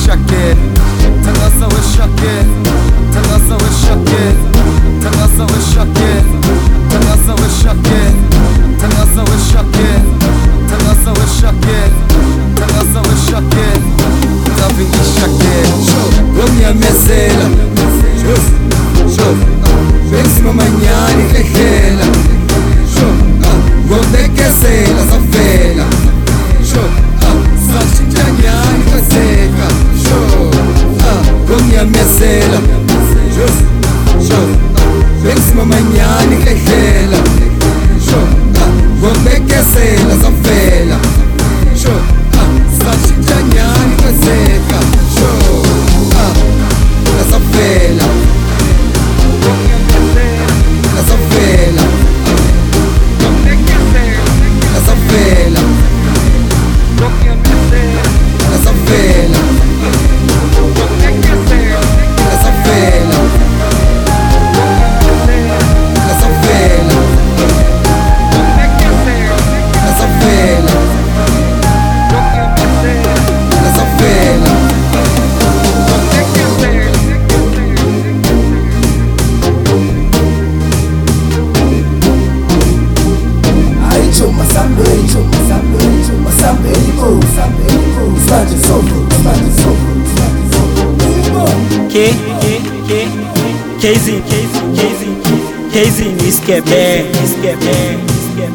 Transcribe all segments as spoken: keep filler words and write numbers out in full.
shake tangaza we shake tangaza we shake tangaza we shake tangaza we shake tangaza we shake tangaza we shake tangaza we shake tavi shake gomya mesela shof shof Vem mama nyani kehela shof Gode kesela safela shof Sashinja nyani kaseka shof Gomya mesela shof shof Vem mama nyani kehela shof Gode kesela safela shof Sashinja nyani kaseka shof Safela Essa vela, essa vela, essa vela, essa vela, essa vela, essa vela, essa vela. Que, que, que, Casey, Casey, Casey, Casey, isso que é bem, isso que é bem, isso que é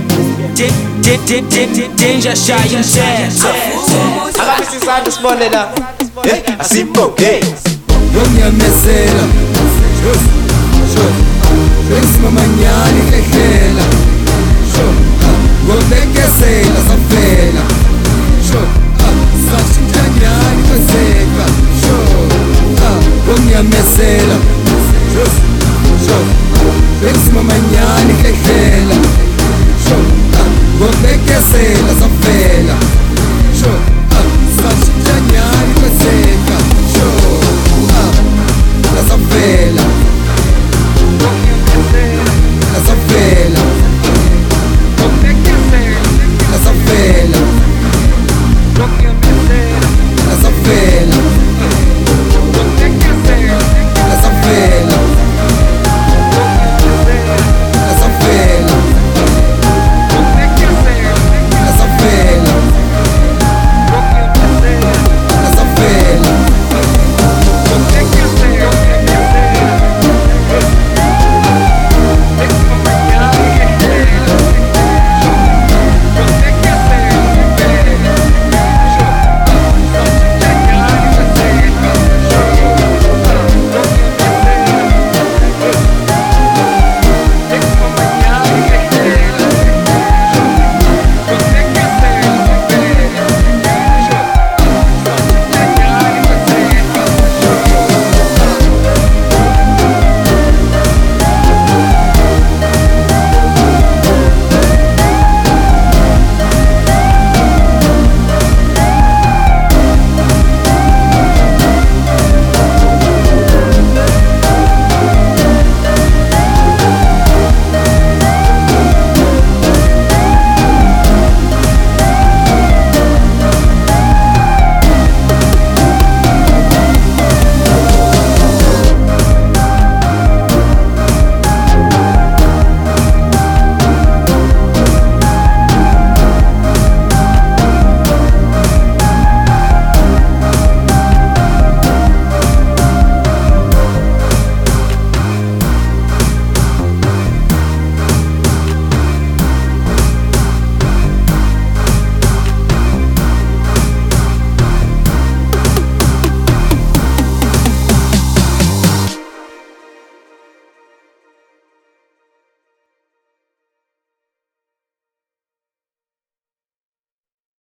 bem. Danger Shine Chef. Ela precisa responder lá. Assim, pô, ei. Gomya mesela, shof, shof. Vem mama nyani kehela, shof. Gode kesela safela, shof. Sashinja nyani kaseka, shof. Gomya mesela, shof, shof. Vem mama nyani kehela, shof. Gode kesela